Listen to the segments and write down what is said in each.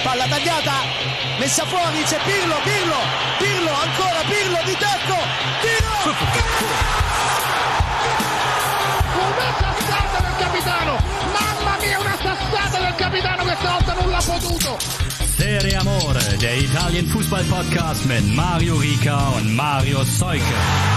palla tagliata, messa fuori, c'è Pirlo, ancora Pirlo di tacco, tiro! Una sassata del capitano, mamma mia, una sassata del capitano, questa volta non l'ha potuto. Serie Amore, der Italien Fußball Podcast mit Mario Rica und Mario Seuke.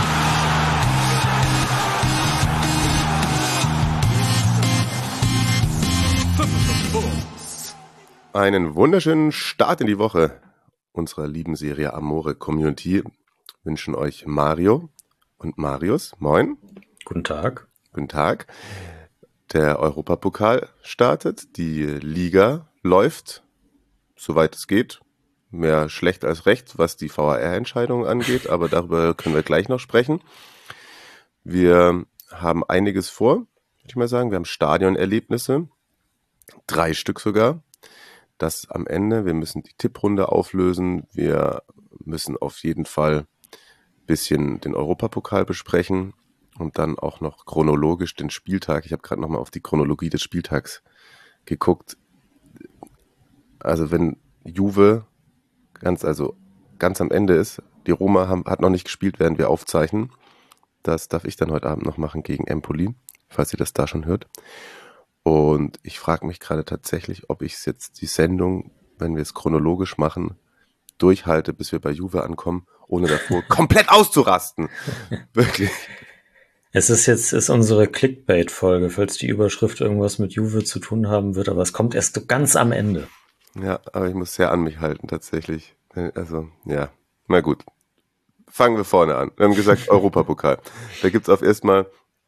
Einen wunderschönen Start in die Woche unserer lieben Serie Amore Community wünschen euch Mario und Marius. Moin. Guten Tag. Guten Tag. Der Europapokal startet, die Liga läuft, soweit es geht. Mehr schlecht als recht, was die VAR-Entscheidung angeht, aber darüber können wir gleich noch sprechen. Wir haben einiges vor, würde ich mal sagen. Wir haben Stadionerlebnisse, 3 Stück sogar. Das am Ende, wir müssen die Tipprunde auflösen, wir müssen auf jeden Fall ein bisschen den Europapokal besprechen und dann auch noch chronologisch den Spieltag. Ich habe gerade nochmal auf die Chronologie des Spieltags geguckt. Also wenn Juve ganz am Ende ist, die Roma hat noch nicht gespielt, während wir aufzeichnen. Das darf ich dann heute Abend noch machen gegen Empoli, falls ihr das da schon hört. Und ich frage mich gerade tatsächlich, ob ich jetzt die Sendung, wenn wir es chronologisch machen, durchhalte, bis wir bei Juve ankommen, ohne davor komplett auszurasten. Wirklich. Es ist unsere Clickbait-Folge, falls die Überschrift irgendwas mit Juve zu tun haben wird, aber es kommt erst ganz am Ende. Ja, aber ich muss sehr an mich halten, tatsächlich. Also, ja, na gut. Fangen wir vorne an. Wir haben gesagt, Europapokal. Da gibt's auf erstmal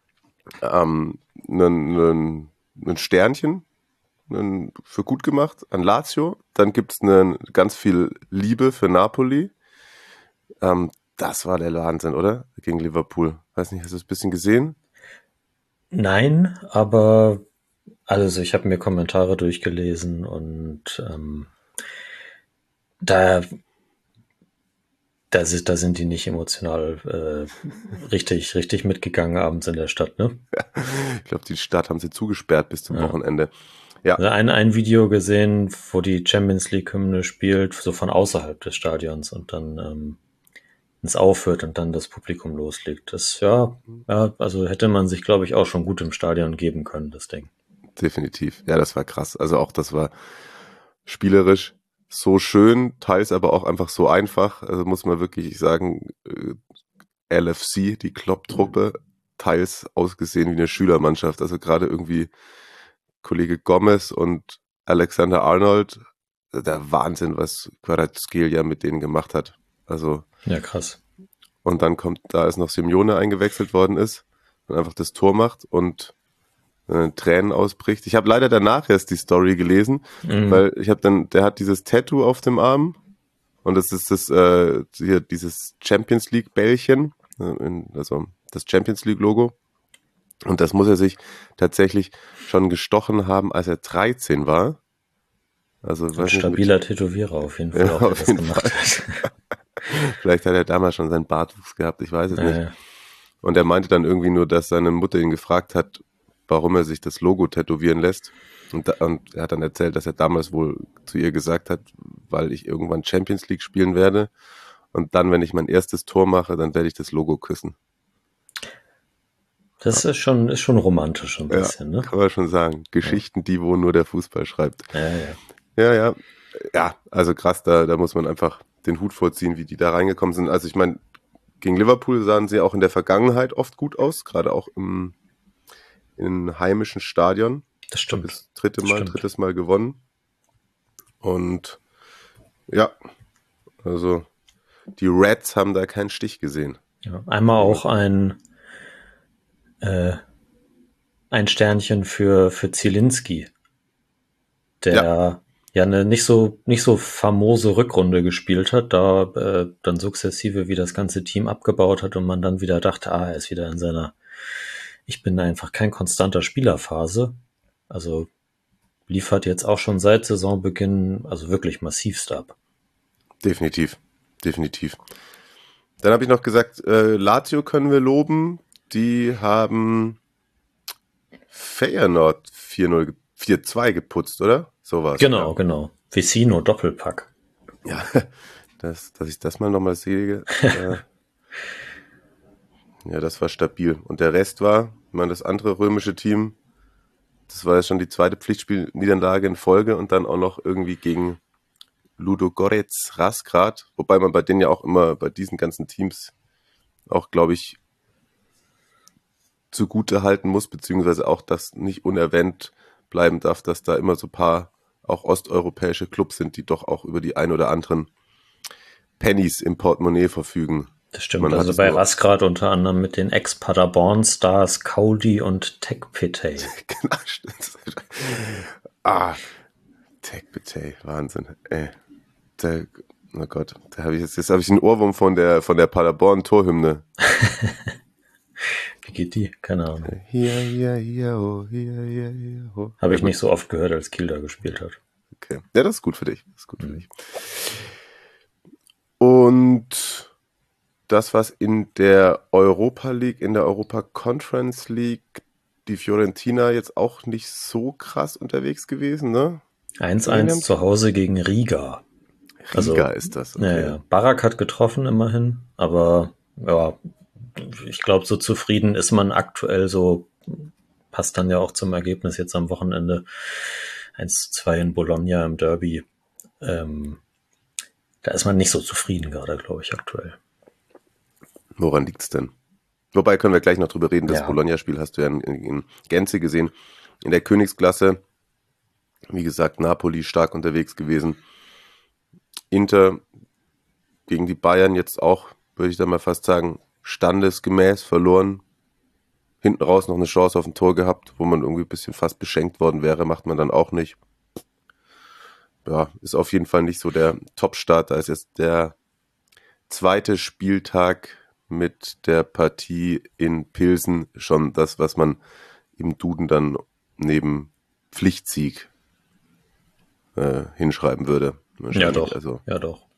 ein Sternchen für gut gemacht an Lazio. Dann gibt's ganz viel Liebe für Napoli. Das war der Wahnsinn, oder? Gegen Liverpool. Weiß nicht, hast du es ein bisschen gesehen? Nein, aber also ich habe mir Kommentare durchgelesen und da sind die nicht emotional richtig mitgegangen abends in der Stadt, ne? Ja, ich glaube, die Stadt haben sie zugesperrt bis zum Wochenende. Ja. Also ein Video gesehen, wo die Champions League Hymne spielt, so von außerhalb des Stadions und dann es aufhört und dann das Publikum loslegt. Das, also hätte man sich, glaube ich, auch schon gut im Stadion geben können, das Ding. Definitiv. Ja, das war krass. Also auch das war spielerisch so schön, teils aber auch einfach so einfach. Also muss man wirklich sagen, LFC, die Klopp-Truppe, teils ausgesehen wie eine Schülermannschaft. Also gerade irgendwie Kollege Gomez und Alexander-Arnold, der Wahnsinn, was Kvaratskhelia mit denen gemacht hat. Also ja, krass. Und dann da ist noch Simeone eingewechselt worden ist und einfach das Tor macht und Tränen ausbricht. Ich habe leider danach erst die Story gelesen, weil der hat dieses Tattoo auf dem Arm und das ist hier dieses Champions League Bällchen, also das Champions League Logo. Und das muss er sich tatsächlich schon gestochen haben, als er 13 war. Also ein stabiler Tätowierer auf jeden Fall, ja, auch, der das gemacht hat. Vielleicht hat er damals schon seinen Bartwuchs gehabt, ich weiß es nicht. Ja. Und er meinte dann irgendwie nur, dass seine Mutter ihn gefragt hat, warum er sich das Logo tätowieren lässt. Und er hat dann erzählt, dass er damals wohl zu ihr gesagt hat, weil ich irgendwann Champions League spielen werde. Und dann, wenn ich mein erstes Tor mache, dann werde ich das Logo küssen. Das ist schon romantisch ein bisschen, ne? Kann man schon sagen. Geschichten, die wo nur der Fußball schreibt. Ja. Ja, also krass, da muss man einfach den Hut vorziehen, wie die da reingekommen sind. Also ich meine, gegen Liverpool sahen sie auch in der Vergangenheit oft gut aus, gerade auch im heimischen Stadion. Das stimmt. Das drittes Mal gewonnen. Und ja, also die Reds haben da keinen Stich gesehen. Ja, einmal auch ein Sternchen für Zielinski, der eine nicht so famose Rückrunde gespielt hat, da dann sukzessive wie das ganze Team abgebaut hat und man dann wieder dachte, er ist wieder in seiner ich bin einfach kein konstanter Spielerphase. Also liefert jetzt auch schon seit Saisonbeginn also wirklich massivst ab. Definitiv. Dann habe ich noch gesagt, Lazio können wir loben. Die haben Feyenoord 4-2 geputzt, oder? So war's. Genau. Vecino Doppelpack. Ja, dass ich das mal nochmal sehe. Ja, das war stabil. Und der Rest war, ich meine, das andere römische Team, das war ja schon die zweite Pflichtspielniederlage in Folge und dann auch noch irgendwie gegen Ludogorets Razgrad, wobei man bei denen ja auch immer, bei diesen ganzen Teams auch, glaube ich, zugute halten muss, beziehungsweise auch das nicht unerwähnt bleiben darf, dass da immer so ein paar auch osteuropäische Clubs sind, die doch auch über die ein oder anderen Pennies im Portemonnaie verfügen. Das stimmt, also bei Razgrad unter anderem mit den Ex-Paderborn-Stars Kaudi und Tekpetey. Genau, stimmt. Tekpetey, Wahnsinn. Oh Gott, jetzt habe ich einen Ohrwurm von der Paderborn-Torhymne. Wie geht die? Keine Ahnung. Hier, oh. Habe ich nicht so oft gehört, als Kiel da gespielt hat. Okay. Ja, das ist gut für dich. Und das, was in der Europa League, in der Europa Conference League, die Fiorentina jetzt auch nicht so krass unterwegs gewesen, ne? 1-1 zu Hause gegen Riga. Riga ist das. Okay. Ja. Barak hat getroffen immerhin, aber ja, ich glaube, so zufrieden ist man aktuell, so passt dann ja auch zum Ergebnis jetzt am Wochenende 1-2 in Bologna im Derby. Da ist man nicht so zufrieden gerade, glaube ich, aktuell. Woran liegt's denn? Wobei können wir gleich noch drüber reden, das Bologna-Spiel hast du ja in Gänze gesehen. In der Königsklasse, wie gesagt, Napoli stark unterwegs gewesen. Inter gegen die Bayern jetzt auch, würde ich da mal fast sagen, standesgemäß verloren. Hinten raus noch eine Chance auf ein Tor gehabt, wo man irgendwie ein bisschen fast beschenkt worden wäre, macht man dann auch nicht. Ja, ist auf jeden Fall nicht so der Top-Start. Da ist jetzt der zweite Spieltag mit der Partie in Pilsen schon das, was man im Duden dann neben Pflichtsieg hinschreiben würde. Ja doch, also. Ja doch.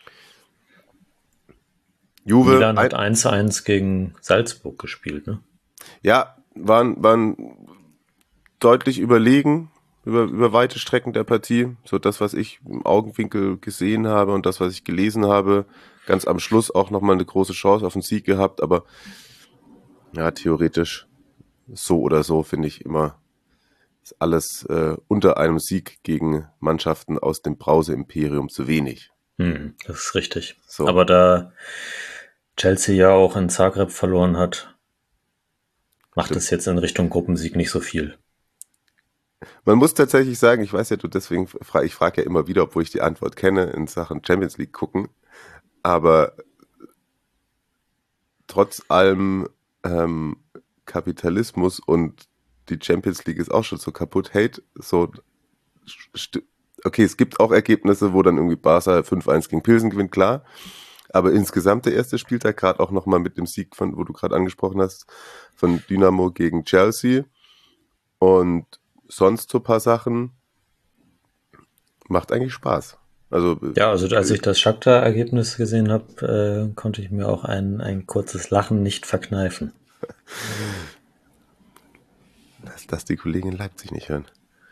Juve Milan hat 1-1 gegen Salzburg gespielt, ne? Ja, waren deutlich überlegen über weite Strecken der Partie. So das, was ich im Augenwinkel gesehen habe und das, was ich gelesen habe, ganz am Schluss auch nochmal eine große Chance auf den Sieg gehabt, aber ja, theoretisch so oder so finde ich immer, ist alles unter einem Sieg gegen Mannschaften aus dem Brause-Imperium zu wenig. Das ist richtig. So. Aber da Chelsea ja auch in Zagreb verloren hat, macht es jetzt in Richtung Gruppensieg nicht so viel. Man muss tatsächlich sagen, ich weiß ja, ich frage ja immer wieder, obwohl ich die Antwort kenne, in Sachen Champions League gucken, aber trotz allem Kapitalismus und die Champions League ist auch schon so kaputt, okay, es gibt auch Ergebnisse, wo dann irgendwie Barca 5-1 gegen Pilsen gewinnt, klar, aber insgesamt der erste Spieltag, gerade auch nochmal mit dem Sieg, wo du gerade angesprochen hast, von Dynamo gegen Chelsea und sonst so ein paar Sachen, macht eigentlich Spaß. Also als ich das Shakhtar-Ergebnis gesehen habe, konnte ich mir auch ein kurzes Lachen nicht verkneifen. Lass das die Kollegen in Leipzig nicht hören.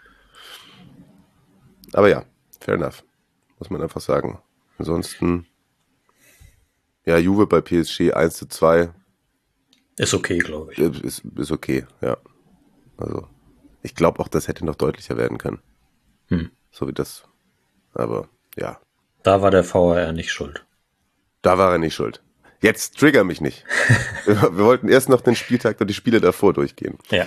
Aber ja, fair enough. Muss man einfach sagen. Ansonsten, ja, Juve bei PSG 1-2. Ist okay, glaube ich. Ist okay, ja. Also, ich glaube auch, das hätte noch deutlicher werden können. So wie das. Aber, ja. Da war der VAR nicht schuld. Da war er nicht schuld. Jetzt trigger mich nicht. Wir wollten erst noch den Spieltag und die Spiele davor durchgehen. Ja.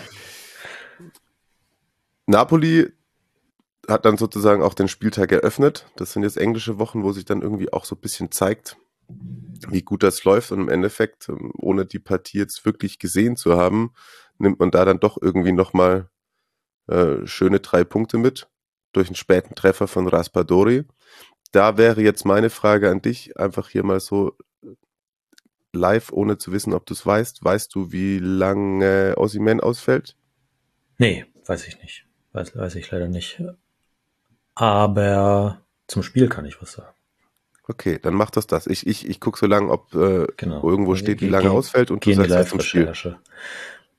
Napoli hat dann sozusagen auch den Spieltag eröffnet. Das sind jetzt englische Wochen, wo sich dann irgendwie auch so ein bisschen zeigt, wie gut das läuft. Und im Endeffekt, ohne die Partie jetzt wirklich gesehen zu haben, nimmt man da dann doch irgendwie nochmal schöne 3 Punkte mit durch einen späten Treffer von Raspadori. Da wäre jetzt meine Frage an dich, einfach hier mal so live, ohne zu wissen, ob du es weißt. Weißt du, wie lange Osimhen ausfällt? Nee, weiß ich nicht. Weiß ich leider nicht. Aber zum Spiel kann ich was sagen. Okay, dann mach das. Ich gucke so lange, ob irgendwo steht, wie lange ausfällt und du sagst das zum Spiel.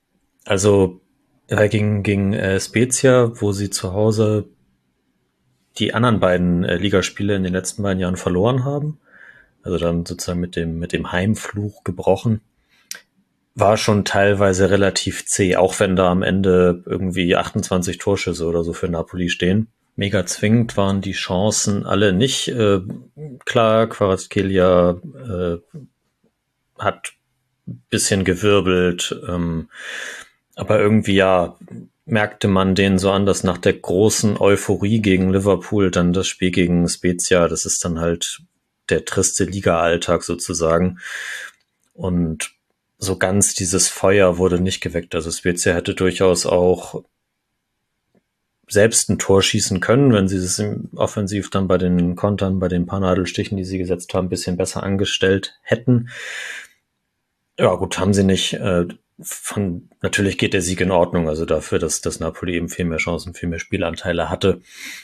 Also gegen Spezia, wo sie zu Hause die anderen beiden Ligaspiele in den letzten beiden Jahren verloren haben. Also dann sozusagen mit dem Heimfluch gebrochen. War schon teilweise relativ zäh, auch wenn da am Ende irgendwie 28 Torschüsse oder so für Napoli stehen. Mega zwingend waren die Chancen alle nicht. Klar, Kvaratskhelia hat ein bisschen gewirbelt, aber irgendwie merkte man denen so an, dass nach der großen Euphorie gegen Liverpool dann das Spiel gegen Spezia, das ist dann halt der triste Liga-Alltag sozusagen. Und so ganz dieses Feuer wurde nicht geweckt. Also Spezia hätte durchaus auch selbst ein Tor schießen können, wenn sie es offensiv dann bei den Kontern, bei den paar Nadelstichen, die sie gesetzt haben, ein bisschen besser angestellt hätten. Ja gut, haben sie nicht. Natürlich geht der Sieg in Ordnung, also dafür, dass das Napoli eben viel mehr Chancen, viel mehr Spielanteile hatte.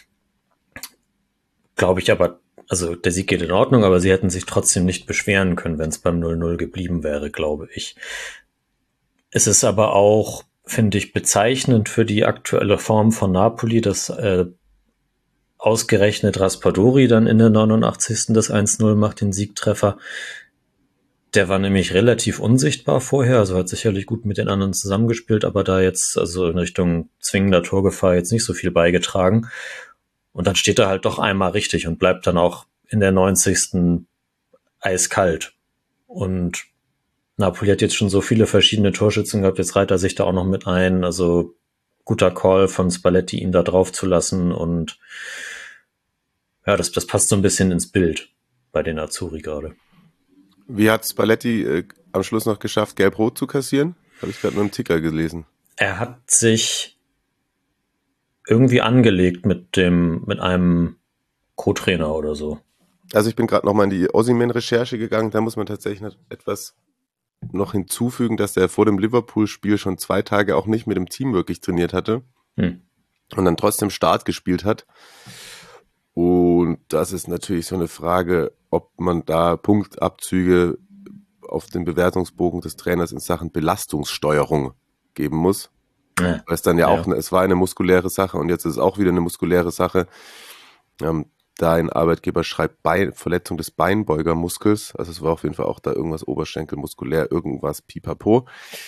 Glaube ich aber, also der Sieg geht in Ordnung, aber sie hätten sich trotzdem nicht beschweren können, wenn es beim 0-0 geblieben wäre, glaube ich. Es ist aber auch, finde ich, bezeichnend für die aktuelle Form von Napoli, dass ausgerechnet Raspadori dann in der 89. das 1-0 macht, den Siegtreffer. Der war nämlich relativ unsichtbar vorher, also hat sicherlich gut mit den anderen zusammengespielt, aber da jetzt also in Richtung zwingender Torgefahr jetzt nicht so viel beigetragen. Und dann steht er halt doch einmal richtig und bleibt dann auch in der 90. eiskalt. Und Napoli hat jetzt schon so viele verschiedene Torschützen gehabt, jetzt reiht er sich da auch noch mit ein. Also guter Call von Spalletti, ihn da drauf zu lassen. Und ja, das passt so ein bisschen ins Bild bei den Azzurri gerade. Wie hat Spalletti am Schluss noch geschafft, Gelb-Rot zu kassieren? Habe ich gerade nur im Ticker gelesen. Er hat sich irgendwie angelegt mit einem Co-Trainer oder so. Also ich bin gerade nochmal in die Osimhen-Recherche gegangen. Da muss man tatsächlich etwas noch hinzufügen, dass er vor dem Liverpool-Spiel schon 2 Tage auch nicht mit dem Team wirklich trainiert hatte und dann trotzdem Start gespielt hat. Und das ist natürlich so eine Frage, ob man da Punktabzüge auf den Bewertungsbogen des Trainers in Sachen Belastungssteuerung geben muss. Ja. Weil es dann auch, es war eine muskuläre Sache und jetzt ist es auch wieder eine muskuläre Sache. Da ein Arbeitgeber schreibt Verletzung des Beinbeugermuskels, also es war auf jeden Fall auch da irgendwas oberschenkelmuskulär, irgendwas pipapo.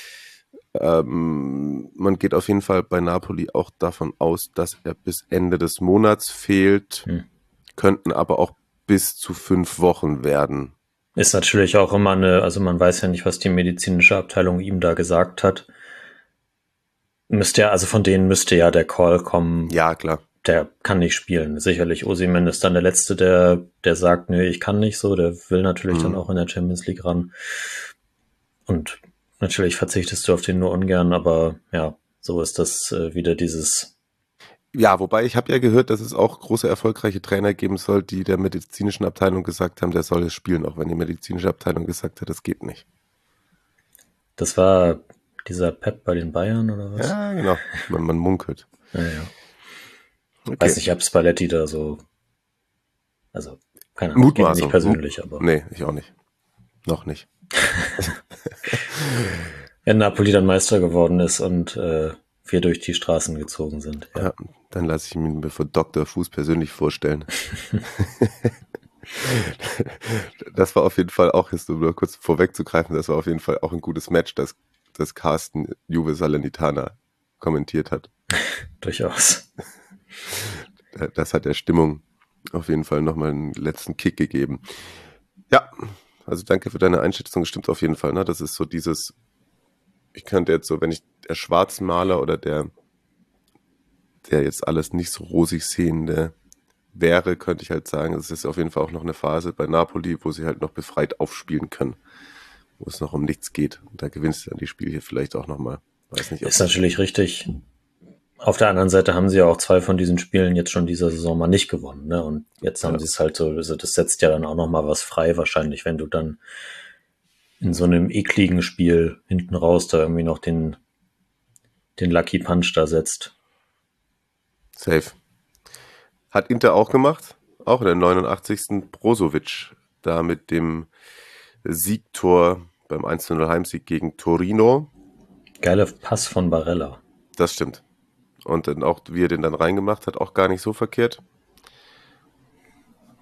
Man geht auf jeden Fall bei Napoli auch davon aus, dass er bis Ende des Monats fehlt, könnten aber auch bis zu 5 Wochen werden. Ist natürlich auch immer also man weiß ja nicht, was die medizinische Abteilung ihm da gesagt hat. Also von denen müsste ja der Call kommen. Ja, klar. Der kann nicht spielen. Sicherlich Osimhen ist dann der Letzte, der sagt, nö, ich kann nicht so. Der will natürlich dann auch in der Champions League ran. Und natürlich verzichtest du auf den nur ungern, aber ja, so ist das wieder dieses... Ja, wobei ich habe ja gehört, dass es auch große erfolgreiche Trainer geben soll, die der medizinischen Abteilung gesagt haben, der soll es spielen, auch wenn die medizinische Abteilung gesagt hat, das geht nicht. Das war dieser Pep bei den Bayern oder was? Ja, genau. Man munkelt. Ja. Okay. Weiß nicht, ob Spalletti da so... Also, keine Ahnung, ich kenne ihn nicht persönlich, aber... Nee, ich auch nicht. Noch nicht. Wenn Napoli dann Meister geworden ist und wir durch die Straßen gezogen sind. Ja, dann lasse ich mir von Dr. Fuß persönlich vorstellen. Das war auf jeden Fall auch, um nur kurz vorwegzugreifen, das war auf jeden Fall auch ein gutes Match, das Carsten Juve Salernitana kommentiert hat. Durchaus. Das hat der Stimmung auf jeden Fall nochmal einen letzten Kick gegeben. Ja, also danke für deine Einschätzung, stimmt auf jeden Fall. Ne? Das ist so dieses, ich könnte jetzt so, wenn ich der Schwarzmaler oder der jetzt alles nicht so rosig sehende wäre, könnte ich halt sagen, es ist auf jeden Fall auch noch eine Phase bei Napoli, wo sie halt noch befreit aufspielen können, wo es noch um nichts geht. Und da gewinnst du dann die Spiele hier vielleicht auch nochmal. Weiß nicht. Ist natürlich richtig. Auf der anderen Seite haben sie ja auch 2 von diesen Spielen jetzt schon dieser Saison mal nicht gewonnen, ne? Und jetzt haben sie es halt so, also das setzt ja dann auch nochmal was frei wahrscheinlich, wenn du dann in so einem ekligen Spiel hinten raus da irgendwie noch den Lucky Punch da setzt. Safe. Hat Inter auch gemacht, auch in der 89. Brozovic, da mit dem Siegtor beim 1-0 Heimsieg gegen Torino. Geiler Pass von Barella. Das stimmt. Und dann auch, wie er den dann reingemacht hat, auch gar nicht so verkehrt.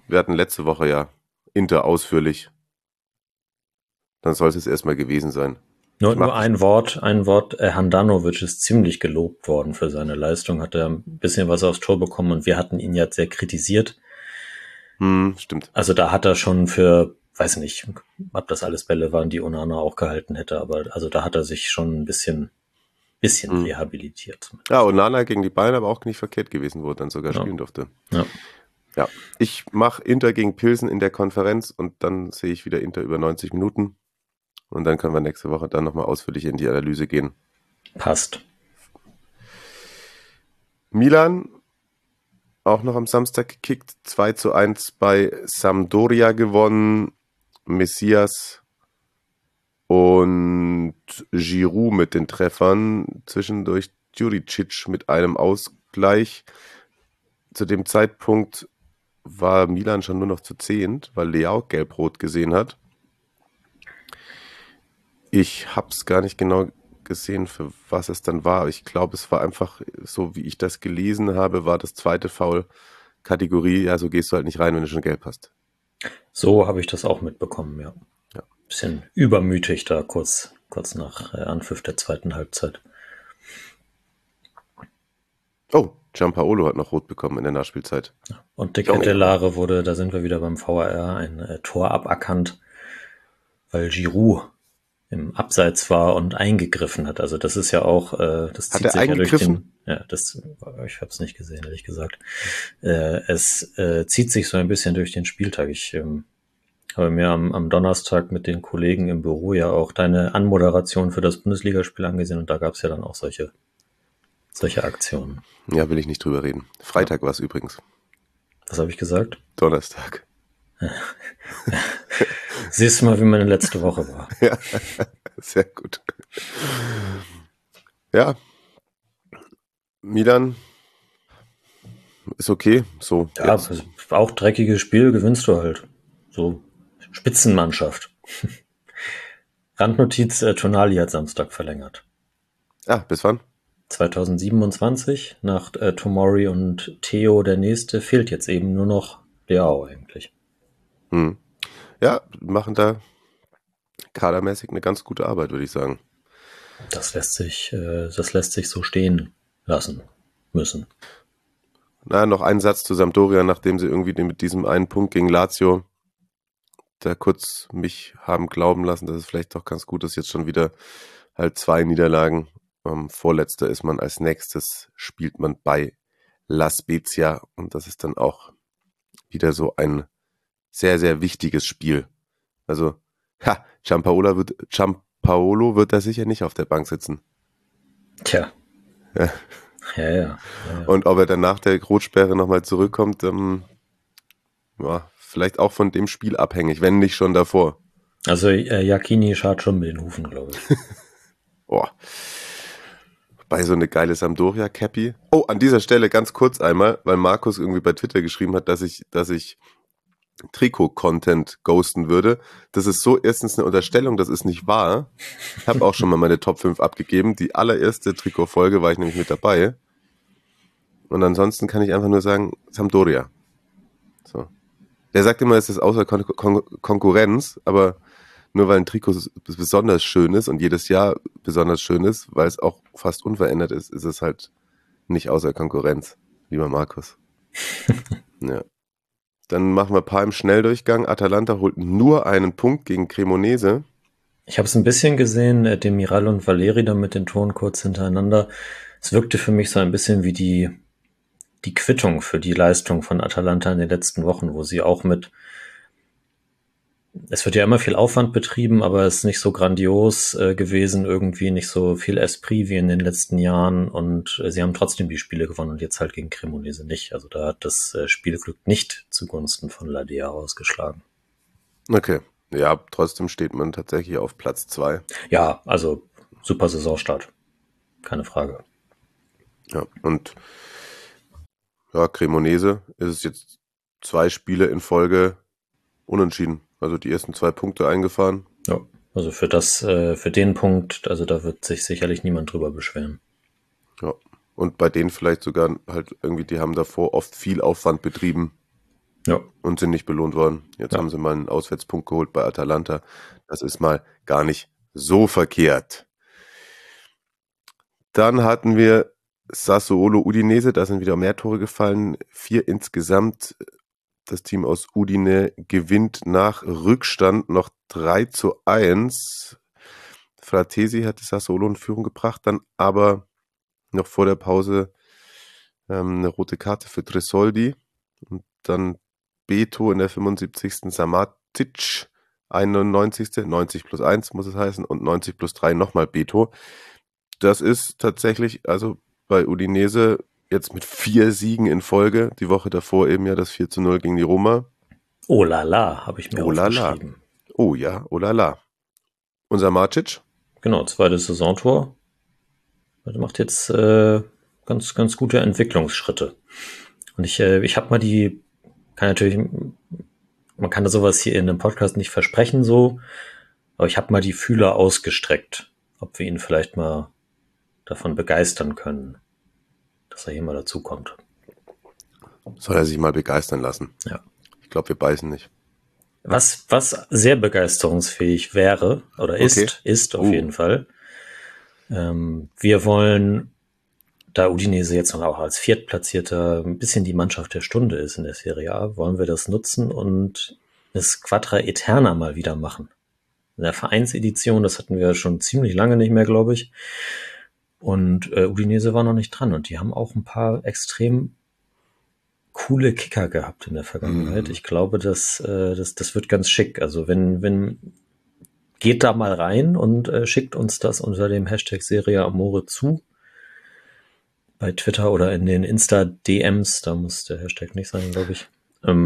Wir hatten letzte Woche ja Inter ausführlich. Dann sollte es erstmal gewesen sein. Nur ein Wort. Handanovic ist ziemlich gelobt worden für seine Leistung, hat er ein bisschen was aufs Tor bekommen und wir hatten ihn ja sehr kritisiert. Stimmt. Also da hat er schon für, weiß nicht, ob das alles Bälle waren, die Onana auch gehalten hätte, aber also da hat er sich schon ein bisschen rehabilitiert. Ja, Onana gegen die Bayern aber auch nicht verkehrt gewesen, wo er dann sogar spielen durfte. Ja, ich mache Inter gegen Pilsen in der Konferenz und dann sehe ich wieder Inter über 90 Minuten. Und dann können wir nächste Woche dann nochmal ausführlich in die Analyse gehen. Passt. Milan, auch noch am Samstag gekickt, 2:1 bei Sampdoria gewonnen. Messias und Giroud mit den Treffern. Zwischendurch Juricic mit einem Ausgleich. Zu dem Zeitpunkt war Milan schon nur noch zu 10, weil Leao gelb-rot gesehen hat. Ich habe es gar nicht genau gesehen, für was es dann war. Ich glaube, es war einfach, so wie ich das gelesen habe, war das zweite Foul Kategorie, ja, so gehst du halt nicht rein, wenn du schon gelb hast. So habe ich das auch mitbekommen, ja. Bisschen übermütig da kurz nach Anpfiff der zweiten Halbzeit. Oh, Gianpaolo hat noch rot bekommen in der Nachspielzeit. Und De Ketelaere wurde, da sind wir wieder beim VAR, ein Tor aberkannt, weil Giroud im Abseits war und eingegriffen hat. Also das ist ja auch, das zieht sich ja durch den, ich habe es nicht gesehen, ehrlich gesagt. Es zieht sich so ein bisschen durch den Spieltag. Ich habe mir am Donnerstag mit den Kollegen im Büro ja auch deine Anmoderation für das Bundesligaspiel angesehen und da gab es ja dann auch solche Aktionen. Ja, will ich nicht drüber reden. Freitag war es übrigens. Was habe ich gesagt? Donnerstag. Siehst du mal, wie meine letzte Woche war. Ja, sehr gut. Ja, Milan ist okay. So. Ja, auch dreckiges Spiel gewinnst du halt. So Spitzenmannschaft. Randnotiz, Tonali hat Samstag verlängert. Bis wann? 2027, nach Tomori und Theo der nächste, fehlt jetzt eben nur noch Leao eigentlich. Ja, machen da kadermäßig eine ganz gute Arbeit, würde ich sagen. Das lässt sich so stehen lassen müssen. Noch ein Satz zu Sampdoria, nachdem sie irgendwie mit diesem einen Punkt gegen Lazio da kurz mich haben glauben lassen, dass es vielleicht doch ganz gut ist, jetzt schon wieder halt 2 Niederlagen. Vorletzter ist man als nächstes, spielt man bei La Spezia und das ist dann auch wieder so ein sehr, sehr wichtiges Spiel. Also, Gianpaolo wird da sicher nicht auf der Bank sitzen. Tja. Ja. Und ob er dann nach der Rotsperre nochmal zurückkommt, vielleicht auch von dem Spiel abhängig, wenn nicht schon davor. Also Iachini schart schon mit den Hufen, glaube ich. Bei so eine geile Sampdoria-Cappy. Oh, an dieser Stelle ganz kurz einmal, weil Markus irgendwie bei Twitter geschrieben hat, dass ich Trikot-Content ghosten würde. Das ist so erstens eine Unterstellung, das ist nicht wahr. Ich habe auch schon mal meine Top 5 abgegeben. Die allererste Trikot-Folge war ich nämlich mit dabei. Und ansonsten kann ich einfach nur sagen, Sampdoria. So. Der sagt immer, es ist außer Konkurrenz, aber nur weil ein Trikot besonders schön ist und jedes Jahr besonders schön ist, weil es auch fast unverändert ist, ist es halt nicht außer Konkurrenz, lieber Markus. Ja. Dann machen wir ein paar im Schnelldurchgang. Atalanta holt nur einen Punkt gegen Cremonese. Ich habe es ein bisschen gesehen, Demiral und Valeri da mit den Toren kurz hintereinander. Es wirkte für mich so ein bisschen wie die Quittung für die Leistung von Atalanta in den letzten Wochen, wo sie auch es wird ja immer viel Aufwand betrieben, aber es ist nicht so grandios gewesen, irgendwie nicht so viel Esprit wie in den letzten Jahren und sie haben trotzdem die Spiele gewonnen und jetzt halt gegen Cremonese nicht. Also da hat das Spielglück nicht zugunsten von Ladea ausgeschlagen. Okay, ja, trotzdem steht man tatsächlich auf Platz 2. Ja, also super Saisonstart, keine Frage. Ja, und Cremonese ist es jetzt 2 Spiele in Folge unentschieden. Also die ersten 2 Punkte eingefahren. Ja, also für den Punkt, also da wird sich sicherlich niemand drüber beschweren. Ja, und bei denen vielleicht sogar halt irgendwie, die haben davor oft viel Aufwand betrieben. Ja. Und sind nicht belohnt worden. Jetzt haben sie mal einen Auswärtspunkt geholt bei Atalanta. Das ist mal gar nicht so verkehrt. Dann hatten wir Sassuolo Udinese, da sind wieder mehr Tore gefallen. 4 insgesamt. Das Team aus Udine gewinnt nach Rückstand noch 3-1. Fratesi hat die Sassuolo in Führung gebracht, dann aber noch vor der Pause eine rote Karte für Tresoldi. Und dann Beto in der 75. Samatic, 91. 90 plus 1 muss es heißen und 90 plus 3 nochmal Beto. Das ist tatsächlich, also bei Udinese jetzt mit 4 Siegen in Folge, die Woche davor eben ja das 4-0 gegen die Roma. Oh la la, habe ich mir aufgeschrieben. Oh ja, oh la la. Unser Marcic? Genau, 2. Saisontor. Der macht jetzt ganz, ganz gute Entwicklungsschritte. Und ich habe mal man kann sowas hier in einem Podcast nicht versprechen so, aber ich habe mal die Fühler ausgestreckt, ob wir ihn vielleicht mal davon begeistern können, dass er hier mal dazukommt. Soll er sich mal begeistern lassen? Ja. Ich glaube, wir beißen nicht. Was sehr begeisterungsfähig wäre, oder ist auf jeden Fall. Wir wollen, da Udinese jetzt noch auch als Viertplatzierter ein bisschen die Mannschaft der Stunde ist in der Serie A, wollen wir das nutzen und eine Squadra Eterna mal wieder machen. In der Vereinsedition, das hatten wir schon ziemlich lange nicht mehr, glaube ich. Und Udinese war noch nicht dran und die haben auch ein paar extrem coole Kicker gehabt in der Vergangenheit. Ich glaube, das wird ganz schick. Also wenn geht da mal rein und schickt uns das unter dem Hashtag Serie Amore zu. Bei Twitter oder in den Insta-DMs, da muss der Hashtag nicht sein, glaube ich.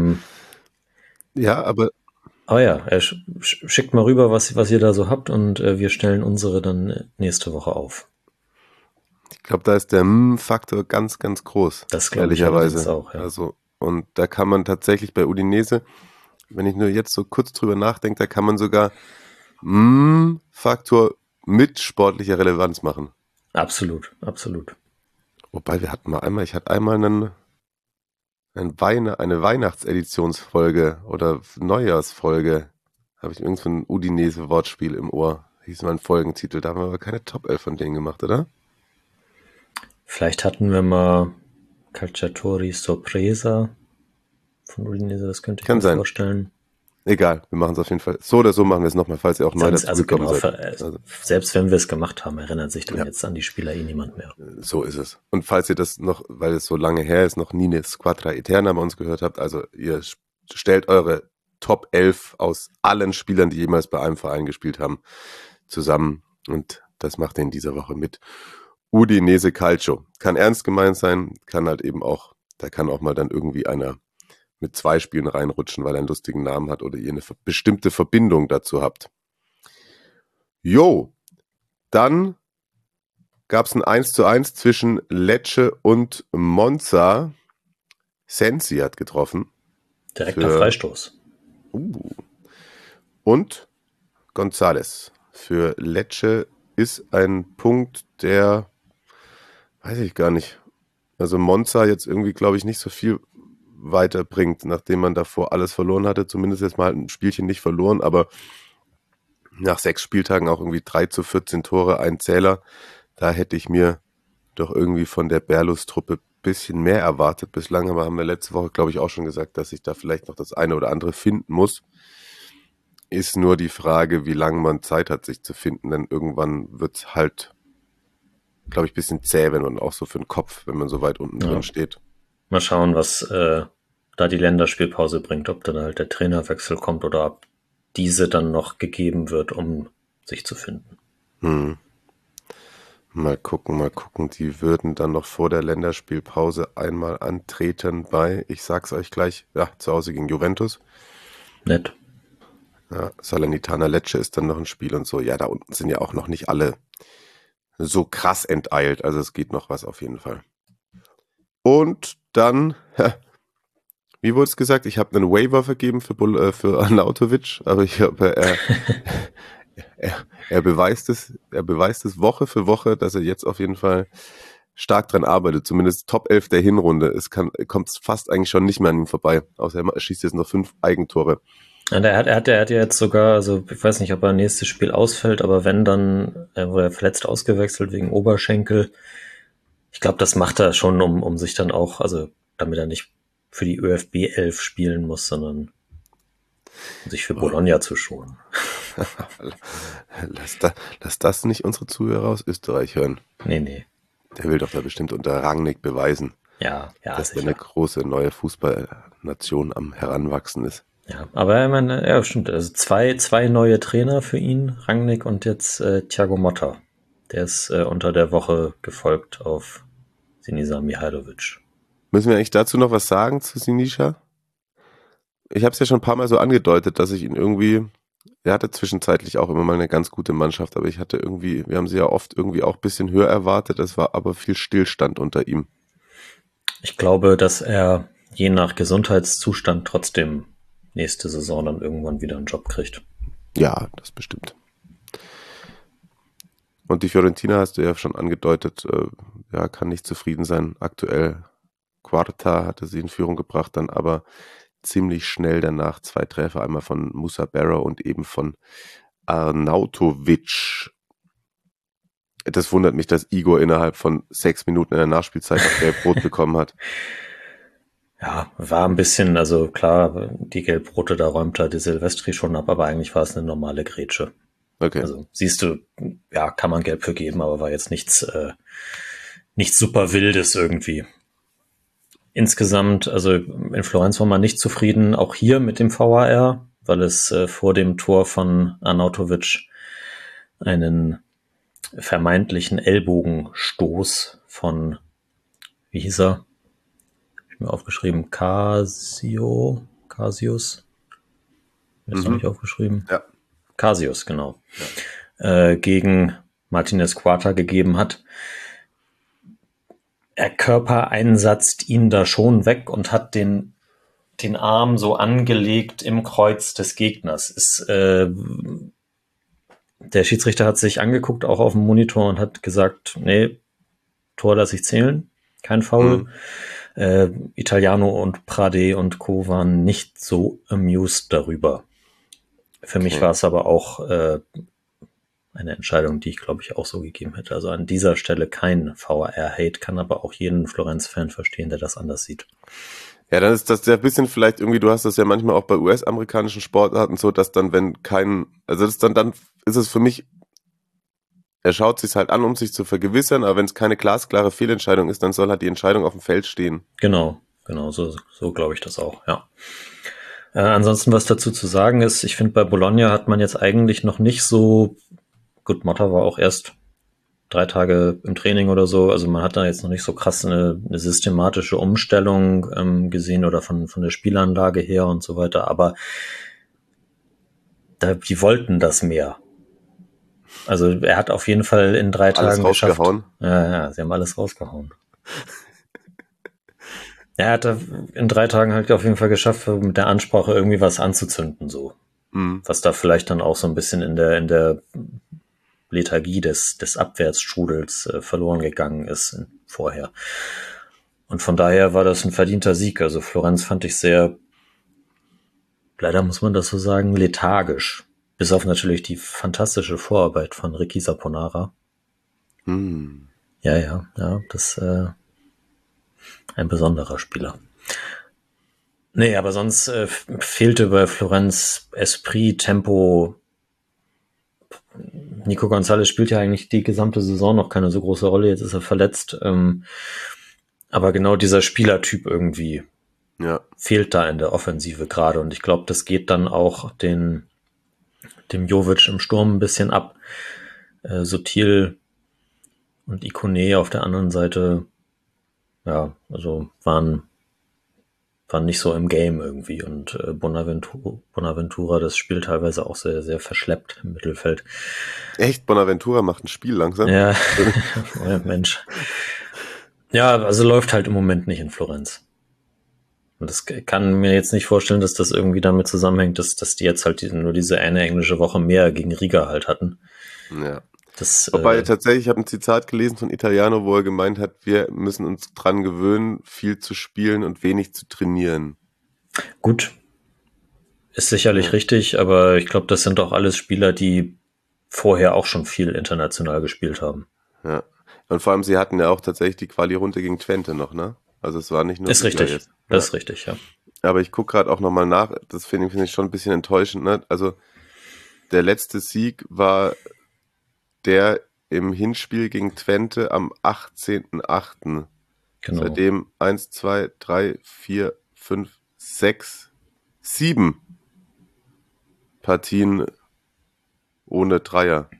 Ja, aber schickt mal rüber, was ihr da so habt und wir stellen unsere dann nächste Woche auf. Ich glaube, da ist der Faktor ganz, ganz groß. Das glaube ich ehrlicherweise auch. Ja. Also, und da kann man tatsächlich bei Udinese, wenn ich nur jetzt so kurz drüber nachdenke, da kann man sogar Faktor mit sportlicher Relevanz machen. Absolut, absolut. Wobei ich hatte einmal eine Weihnachtseditionsfolge oder Neujahrsfolge, habe ich irgend so ein Udinese-Wortspiel im Ohr. Hieß mal ein Folgentitel, da haben wir aber keine Top 11 von denen gemacht, oder? Vielleicht hatten wir mal Calciatori Sorpresa von Udinese, das könnte ich mir vorstellen. Egal, wir machen es auf jeden Fall. So oder so machen wir es nochmal, falls ihr auch neu dazu gekommen seid. Selbst wenn wir es gemacht haben, erinnert sich dann jetzt an die Spieler niemand mehr. So ist es. Und falls ihr das noch, weil es so lange her ist, noch nie eine Squadra Eterna bei uns gehört habt, also ihr stellt eure Top 11 aus allen Spielern, die jemals bei einem Verein gespielt haben, zusammen und das macht ihr in dieser Woche mit Udinese Calcio. Kann ernst gemeint sein, kann halt eben auch, da kann auch mal dann irgendwie einer mit 2 Spielen reinrutschen, weil er einen lustigen Namen hat oder ihr eine bestimmte Verbindung dazu habt. Jo, dann gab es ein 1:1 zwischen Lecce und Monza. Sensi hat getroffen. Direkter Freistoß. Und González. Für Lecce ist ein Punkt, der, weiß ich gar nicht, also Monza jetzt irgendwie, glaube ich, nicht so viel weiterbringt, nachdem man davor alles verloren hatte, zumindest jetzt mal ein Spielchen nicht verloren, aber nach 6 Spieltagen auch irgendwie 3-14 Tore, ein Zähler, da hätte ich mir doch irgendwie von der Berlus-Truppe ein bisschen mehr erwartet bislang, aber haben wir letzte Woche, glaube ich, auch schon gesagt, dass ich da vielleicht noch das eine oder andere finden muss. Ist nur die Frage, wie lange man Zeit hat, sich zu finden, denn irgendwann wird es halt, glaube ich, ein bisschen zäh, wenn man auch so für den Kopf, wenn man so weit unten drin steht. Mal schauen, was da die Länderspielpause bringt, ob dann halt der Trainerwechsel kommt oder ob diese dann noch gegeben wird, um sich zu finden. Mal gucken. Die würden dann noch vor der Länderspielpause einmal antreten bei, ich sag's euch gleich, zu Hause gegen Juventus. Nett. Ja, Salernitana Lecce ist dann noch ein Spiel und so. Ja, da unten sind ja auch noch nicht alle so krass enteilt. Also es geht noch was auf jeden Fall. Und dann, wie wurde es gesagt, ich habe einen Waiver vergeben für Arnautovic, aber ich glaube, er beweist es Woche für Woche, dass er jetzt auf jeden Fall stark dran arbeitet, zumindest Top 11 der Hinrunde. Kommt fast eigentlich schon nicht mehr an ihm vorbei, außer er schießt jetzt noch 5 Eigentore. Und er hat ja jetzt sogar, also ich weiß nicht, ob er nächstes Spiel ausfällt, aber wenn, dann wurde er verletzt ausgewechselt wegen Oberschenkel. Ich glaube, das macht er schon, um sich dann auch, also damit er nicht für die ÖFB 11 spielen muss, sondern um sich für Bologna zu schonen. Lass das nicht unsere Zuhörer aus Österreich hören. Nee. Der will doch da bestimmt unter Rangnick beweisen, Ja, dass er eine große neue Fußballnation am Heranwachsen ist. Ja, aber ich meine, ja, stimmt. Also zwei neue Trainer für ihn, Rangnick und jetzt Thiago Motta. Der ist unter der Woche gefolgt auf Sinisa Mihajlovic. Müssen wir eigentlich dazu noch was sagen zu Sinisa? Ich habe es ja schon ein paar Mal so angedeutet, dass ich ihn irgendwie, er hatte zwischenzeitlich auch immer mal eine ganz gute Mannschaft, aber ich hatte irgendwie, wir haben sie ja oft irgendwie auch ein bisschen höher erwartet, es war aber viel Stillstand unter ihm. Ich glaube, dass er je nach Gesundheitszustand trotzdem nächste Saison dann irgendwann wieder einen Job kriegt. Ja, das bestimmt. Und die Fiorentina hast du ja schon angedeutet, kann nicht zufrieden sein. Aktuell Quarta hatte sie in Führung gebracht, dann aber ziemlich schnell danach 2 Treffer, einmal von Musa Barrow und eben von Arnautovic. Das wundert mich, dass Igor innerhalb von 6 Minuten in der Nachspielzeit noch Gelb-Rot bekommen hat. Ja, war ein bisschen, also klar, die Gelb-Rote, da räumt er die Silvestri schon ab, aber eigentlich war es eine normale Grätsche. Okay. Also siehst du, ja, kann man Gelb für geben, aber war jetzt nichts super Wildes irgendwie. Insgesamt, also in Florenz war man nicht zufrieden, auch hier mit dem VAR, weil es vor dem Tor von Arnautovic einen vermeintlichen Ellbogenstoß von, wie hieß er? Ich habe mir aufgeschrieben, Casius. Das habe ich aufgeschrieben. Ja. Casius, genau. Ja. Gegen Martinez Quarta gegeben hat. Er körpereinsetzt ihn da schon weg und hat den Arm so angelegt im Kreuz des Gegners. Der Schiedsrichter hat sich angeguckt, auch auf dem Monitor, und hat gesagt, nee, Tor lasse ich zählen, kein Foul. Italiano und Prade und Co. waren nicht so amused darüber. Für mich war es aber auch eine Entscheidung, die ich, glaube ich, auch so gegeben hätte. Also an dieser Stelle kein VAR-Hate, kann aber auch jeden Florenz-Fan verstehen, der das anders sieht. Ja, dann ist das ja ein bisschen vielleicht irgendwie, du hast das ja manchmal auch bei US-amerikanischen Sportarten so, dass dann, wenn kein, also das dann ist es für mich, er schaut sich's halt an, um sich zu vergewissern, aber wenn es keine glasklare Fehlentscheidung ist, dann soll halt die Entscheidung auf dem Feld stehen. Genau, so glaube ich das auch, ja. Ansonsten, was dazu zu sagen ist, ich finde, bei Bologna hat man jetzt eigentlich noch nicht so, gut, Motta war auch erst 3 Tage im Training oder so, also man hat da jetzt noch nicht so krass eine systematische Umstellung gesehen oder von der Spielanlage her und so weiter, aber die wollten das mehr. Also er hat auf jeden Fall in 3 Tagen geschafft. Ja, sie haben alles rausgehauen. Er hat in 3 Tagen halt auf jeden Fall geschafft, mit der Ansprache irgendwie was anzuzünden, so. Was da vielleicht dann auch so ein bisschen in der Lethargie des Abwärtsstrudels verloren gegangen ist vorher. Und von daher war das ein verdienter Sieg. Also Florenz fand ich sehr, leider muss man das so sagen, lethargisch. Bis auf natürlich die fantastische Vorarbeit von Ricky Saponara. Ja, das ein besonderer Spieler. Nee, aber sonst fehlte bei Florenz Esprit, Tempo. Nico González spielt ja eigentlich die gesamte Saison noch keine so große Rolle, jetzt ist er verletzt. Aber genau dieser Spielertyp irgendwie fehlt da in der Offensive gerade. Und ich glaube, das geht dann auch dem Jovic im Sturm ein bisschen ab. Sotil und Ikone auf der anderen Seite, ja, also waren nicht so im Game irgendwie. Und Bonaventura, das spielt teilweise auch sehr, sehr verschleppt im Mittelfeld. Echt? Bonaventura macht ein Spiel langsam? Ja, ja, Mensch. Ja, also läuft halt im Moment nicht in Florenz. Und das kann mir jetzt nicht vorstellen, dass das irgendwie damit zusammenhängt, dass die jetzt halt nur diese eine englische Woche mehr gegen Riga halt hatten. Ja. Wobei tatsächlich, ich habe ein Zitat gelesen von Italiano, wo er gemeint hat, wir müssen uns dran gewöhnen, viel zu spielen und wenig zu trainieren. Gut, ist sicherlich richtig, aber ich glaube, das sind auch alles Spieler, die vorher auch schon viel international gespielt haben. Ja, und vor allem, sie hatten ja auch tatsächlich die Quali-Runde gegen Twente noch, ne? Also es war nicht nur... Ist richtig, jetzt. Das ist richtig, ja. Aber ich gucke gerade auch nochmal nach, das finde ich schon ein bisschen enttäuschend, ne? Also der letzte Sieg war der im Hinspiel gegen Twente am 18.08. Genau. Seitdem 1, 2, 3, 4, 5, 6, 7 Partien ohne Dreier.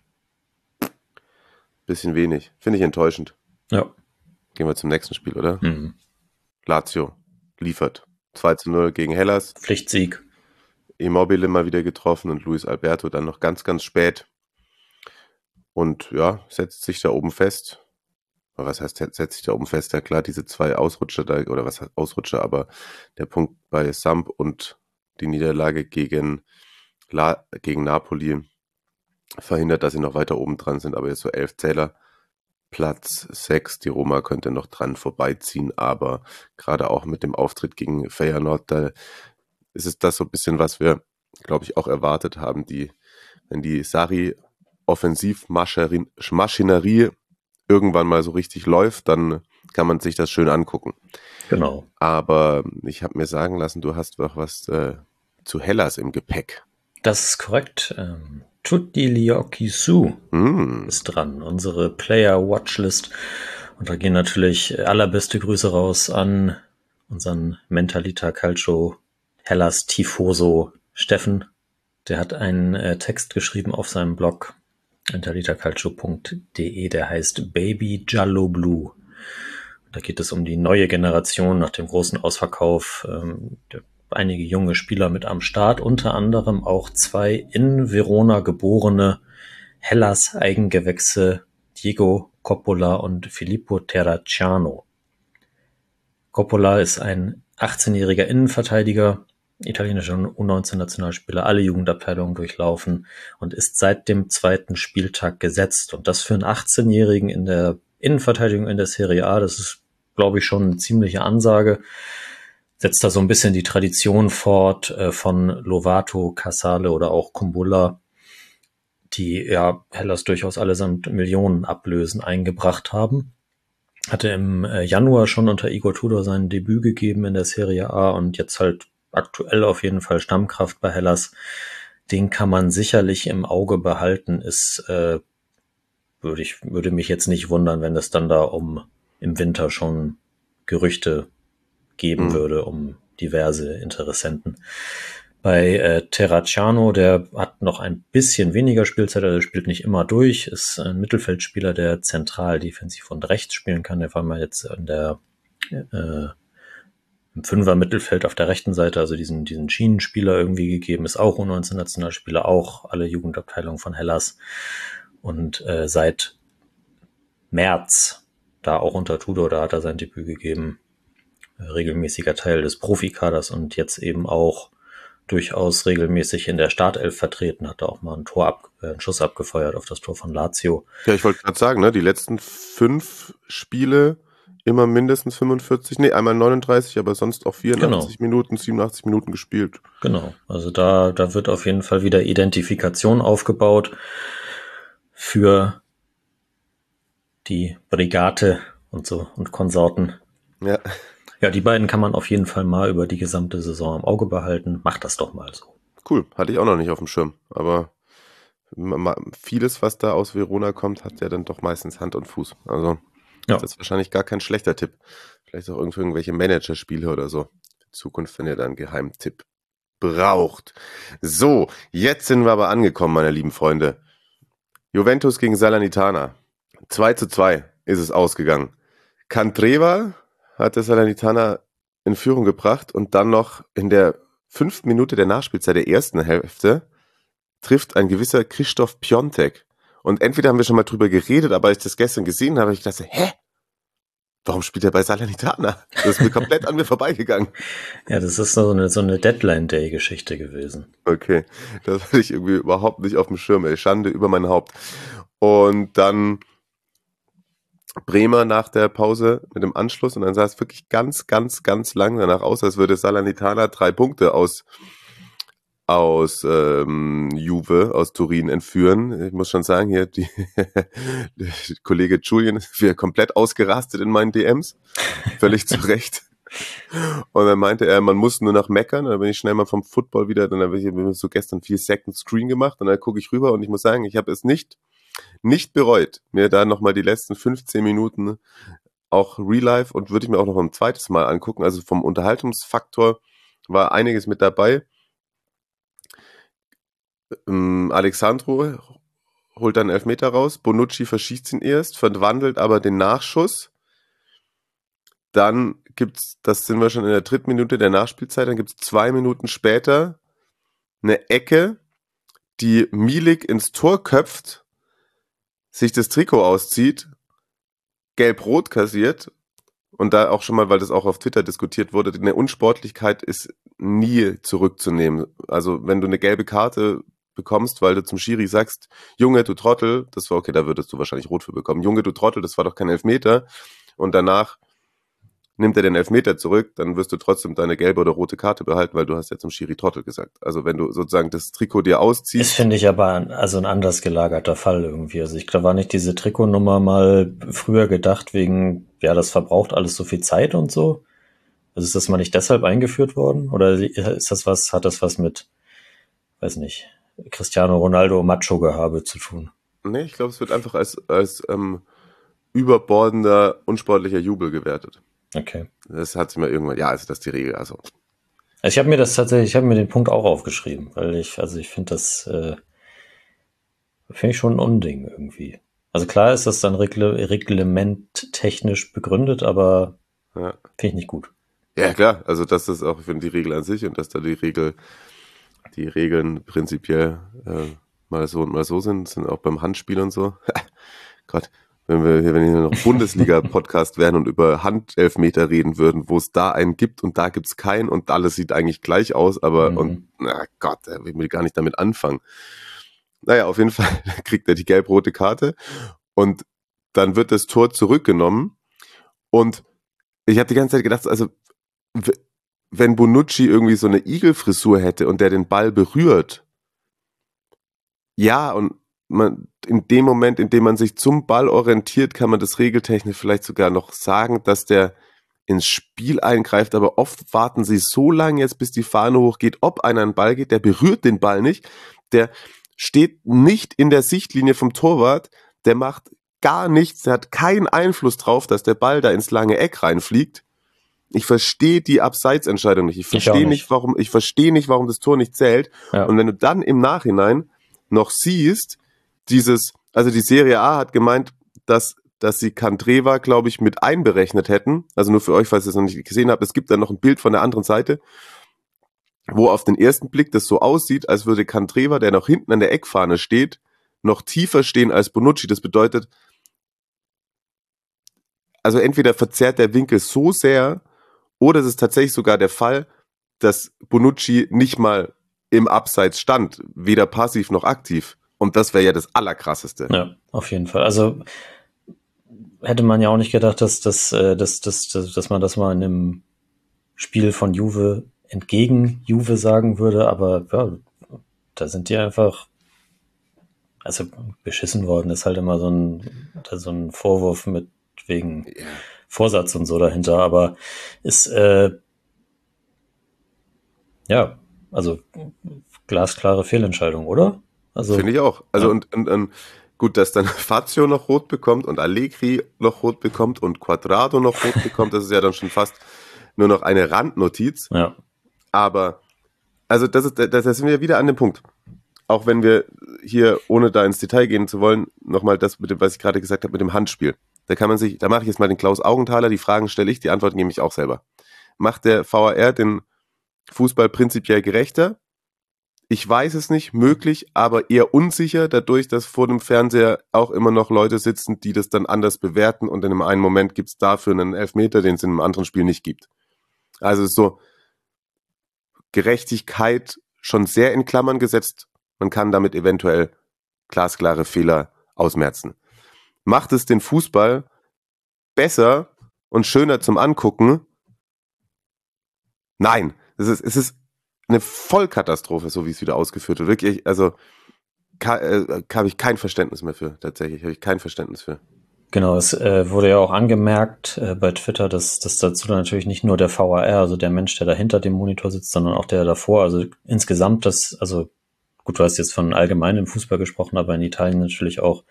Bisschen wenig. Finde ich enttäuschend. Ja. Gehen wir zum nächsten Spiel, oder? Mhm. Lazio liefert. 2-0 gegen Hellas. Pflichtsieg. Immobile mal wieder getroffen und Luis Alberto dann noch ganz, ganz spät. Und ja, setzt sich da oben fest. Was heißt, setzt sich da oben fest? Ja klar, diese 2 Ausrutscher da, oder was heißt Ausrutscher, aber der Punkt bei Samp und die Niederlage gegen Napoli verhindert, dass sie noch weiter oben dran sind, aber jetzt so 11 Zähler. Platz 6, die Roma könnte noch dran vorbeiziehen, aber gerade auch mit dem Auftritt gegen Feyenoord, da ist es das so ein bisschen, was wir, glaube ich, auch erwartet haben, wenn die Sarri Offensivmaschinerie irgendwann mal so richtig läuft, dann kann man sich das schön angucken. Genau. Aber ich habe mir sagen lassen, du hast noch was zu Hellas im Gepäck. Das ist korrekt. Tutti gli occhi su ist dran, unsere Player-Watchlist. Und da gehen natürlich allerbeste Grüße raus an unseren Mentalita Calcio Hellas Tifoso Steffen. Der hat einen Text geschrieben auf seinem Blog mentalitacalcio.de, der heißt Baby Giallo Blue. Da geht es um die neue Generation nach dem großen Ausverkauf. Einige junge Spieler mit am Start, unter anderem auch 2 in Verona geborene Hellas Eigengewächse, Diego Coppola und Filippo Terracciano. Coppola ist ein 18-jähriger Innenverteidiger, italienischer U19-Nationalspieler, alle Jugendabteilungen durchlaufen und ist seit dem 2. Spieltag gesetzt. Und das für einen 18-Jährigen in der Innenverteidigung in der Serie A, das ist, glaube ich, schon eine ziemliche Ansage. Setzt da so ein bisschen die Tradition fort von Lovato, Casale oder auch Kumbulla, die ja Hellas durchaus allesamt Millionen Ablösen eingebracht haben. Hatte im Januar schon unter Igor Tudor sein Debüt gegeben in der Serie A und jetzt halt aktuell auf jeden Fall Stammkraft bei Hellas. Den kann man sicherlich im Auge behalten. Würde mich jetzt nicht wundern, wenn es dann da im Winter schon Gerüchte geben würde um diverse Interessenten. Bei Terracciano, der hat noch ein bisschen weniger Spielzeit, also spielt nicht immer durch, ist ein Mittelfeldspieler, der zentral defensiv und rechts spielen kann. Der war mal jetzt im 5er Mittelfeld auf der rechten Seite, also diesen Schienenspieler irgendwie gegeben, ist auch U19-Nationalspieler, auch alle Jugendabteilungen von Hellas und seit März, da auch unter Tudor, da hat er sein Debüt gegeben, regelmäßiger Teil des Profikaders und jetzt eben auch durchaus regelmäßig in der Startelf vertreten, hat da auch mal einen Schuss abgefeuert auf das Tor von Lazio. Ja, ich wollte gerade sagen, ne, die letzten 5 Spiele immer mindestens 45, einmal 39, aber sonst auch 84 Minuten, 87 Minuten gespielt. Genau, also da wird auf jeden Fall wieder Identifikation aufgebaut für die Brigate und so und Konsorten. Ja. Ja, die beiden kann man auf jeden Fall mal über die gesamte Saison im Auge behalten. Macht das doch mal so. Cool, hatte ich auch noch nicht auf dem Schirm. Aber vieles, was da aus Verona kommt, hat ja dann doch meistens Hand und Fuß. Also das ist wahrscheinlich gar kein schlechter Tipp. Vielleicht auch irgendwelche Managerspiele oder so. In Zukunft, wenn ihr da einen Geheimtipp braucht. So, jetzt sind wir aber angekommen, meine lieben Freunde. Juventus gegen Salernitana. 2-2 ist es ausgegangen. Candreva hat der Salernitana in Führung gebracht und dann noch in der 5. Minute der Nachspielzeit der ersten Hälfte trifft ein gewisser Krzysztof Piątek. Und entweder haben wir schon mal drüber geredet, aber als ich das gestern gesehen habe, ich dachte, warum spielt er bei Salernitana? Das ist mir komplett an mir vorbeigegangen. Ja, das ist so eine Deadline-Day-Geschichte gewesen. Okay, das hatte ich irgendwie überhaupt nicht auf dem Schirm, Schande über mein Haupt. Und dann Bremer nach der Pause mit dem Anschluss und dann sah es wirklich ganz, ganz, ganz lang danach aus, als würde Salernitana 3 Punkte aus Juve, aus Turin entführen. Ich muss schon sagen, hier der Kollege Julian ist wieder komplett ausgerastet in meinen DMs. Völlig zu Recht. Und dann meinte er, man muss nur noch meckern. Und dann bin ich schnell mal vom Football wieder, dann habe ich so gestern 4 Second Screen gemacht und dann gucke ich rüber und ich muss sagen, ich habe es nicht bereut, mir da nochmal die letzten 15 Minuten auch Real Life und würde ich mir auch noch ein zweites Mal angucken. Also vom Unterhaltungsfaktor war einiges mit dabei. Alexandro holt dann Elfmeter raus, Bonucci verschießt ihn erst, verwandelt aber den Nachschuss. Dann gibt's, das sind wir schon in der 3. Minute der Nachspielzeit, dann gibt's 2 Minuten später eine Ecke, die Milik ins Tor köpft, sich das Trikot auszieht, gelb-rot kassiert und da auch schon mal, weil das auch auf Twitter diskutiert wurde, eine Unsportlichkeit ist nie zurückzunehmen. Also wenn du eine gelbe Karte bekommst, weil du zum Schiri sagst, Junge, du Trottel, das war okay, da würdest du wahrscheinlich rot für bekommen. Junge, du Trottel, das war doch kein Elfmeter. Und danach nimmt er den Elfmeter zurück, dann wirst du trotzdem deine gelbe oder rote Karte behalten, weil du hast ja zum Schiri Trottel gesagt. Also wenn du sozusagen das Trikot dir ausziehst. Das finde ich aber ein anders gelagerter Fall irgendwie. Also ich glaube, war nicht diese Trikotnummer mal früher gedacht wegen, ja, das verbraucht alles so viel Zeit und so? Also ist das mal nicht deshalb eingeführt worden? Oder ist das hat das was mit, weiß nicht, Cristiano Ronaldo Macho-Gehabe zu tun? Nee, ich glaube, es wird einfach als überbordender, unsportlicher Jubel gewertet. Okay. Das hat sich mal irgendwann, ja, also das ist die Regel, also. Ich habe mir den Punkt auch aufgeschrieben, weil ich finde das, finde ich schon ein Unding irgendwie. Also klar ist das dann reglementtechnisch begründet, aber ja. Finde ich nicht gut. Ja, klar, also das ist auch, ich finde, die Regel an sich und dass da die Regeln prinzipiell mal so und mal so sind auch beim Handspiel und so. Gott, wenn wir noch Bundesliga-Podcast wären und über Handelfmeter reden würden, wo es da einen gibt und da gibt's keinen und alles sieht eigentlich gleich aus, aber na Gott, ich will gar nicht damit anfangen. Naja, auf jeden Fall kriegt er die gelb-rote Karte und dann wird das Tor zurückgenommen und ich habe die ganze Zeit gedacht, also wenn Bonucci irgendwie so eine Igelfrisur hätte und der den Ball berührt, ja, und man in dem Moment, in dem man sich zum Ball orientiert, kann man das regeltechnisch vielleicht sogar noch sagen, dass der ins Spiel eingreift, aber oft warten sie so lange jetzt, bis die Fahne hochgeht, ob einer einen Ball geht, der berührt den Ball nicht, der steht nicht in der Sichtlinie vom Torwart, der macht gar nichts, der hat keinen Einfluss drauf, dass der Ball da ins lange Eck reinfliegt. Ich verstehe die Abseitsentscheidung nicht. Ich verstehe nicht, warum das Tor nicht zählt. Ja. Und wenn du dann im Nachhinein noch siehst, also die Serie A hat gemeint, dass sie Candreva, glaube ich, mit einberechnet hätten. Also nur für euch, falls ihr es noch nicht gesehen habt, es gibt dann noch ein Bild von der anderen Seite, wo auf den ersten Blick das so aussieht, als würde Candreva, der noch hinten an der Eckfahne steht, noch tiefer stehen als Bonucci. Das bedeutet, also entweder verzerrt der Winkel so sehr, oder es ist tatsächlich sogar der Fall, dass Bonucci nicht mal im Abseits stand, weder passiv noch aktiv. Und das wäre ja das Allerkrasseste. Ja, auf jeden Fall. Also hätte man ja auch nicht gedacht, dass man das mal in einem Spiel von Juve entgegen Juve sagen würde, aber ja, da sind die einfach, also beschissen worden, ist halt immer so ein Vorwurf mit wegen Vorsatz und so dahinter, aber ist ja, also glasklare Fehlentscheidung, oder? Also finde ich auch. Also ja. und gut, dass dann Fazio noch rot bekommt und Allegri noch rot bekommt und Quadrado noch rot bekommt, das ist ja dann schon fast nur noch eine Randnotiz. Ja. Aber also das sind wir wieder an dem Punkt. Auch wenn wir hier, ohne da ins Detail gehen zu wollen, nochmal das mit dem, was ich gerade gesagt habe, mit dem Handspiel. Da mache ich jetzt mal den Klaus Augenthaler, die Fragen stelle ich, die Antworten gebe ich auch selber. Macht der VAR den Fußball prinzipiell gerechter? Ich weiß es nicht, möglich, aber eher unsicher, dadurch, dass vor dem Fernseher auch immer noch Leute sitzen, die das dann anders bewerten und in einem einen Moment gibt es dafür einen Elfmeter, den es in einem anderen Spiel nicht gibt. Also ist so Gerechtigkeit schon sehr in Klammern gesetzt. Man kann damit eventuell glasklare Fehler ausmerzen. Macht es den Fußball besser und schöner zum Angucken? Nein, es ist eine Vollkatastrophe, so wie es wieder ausgeführt wird. Wirklich, also habe ich kein Verständnis mehr für, tatsächlich. Habe ich kein Verständnis für. Genau, es wurde ja auch angemerkt bei Twitter, dass dazu natürlich nicht nur der VAR, also der Mensch, der da hinter dem Monitor sitzt, sondern auch der davor. Also insgesamt also gut, du hast jetzt von allgemein im Fußball gesprochen, aber in Italien natürlich auch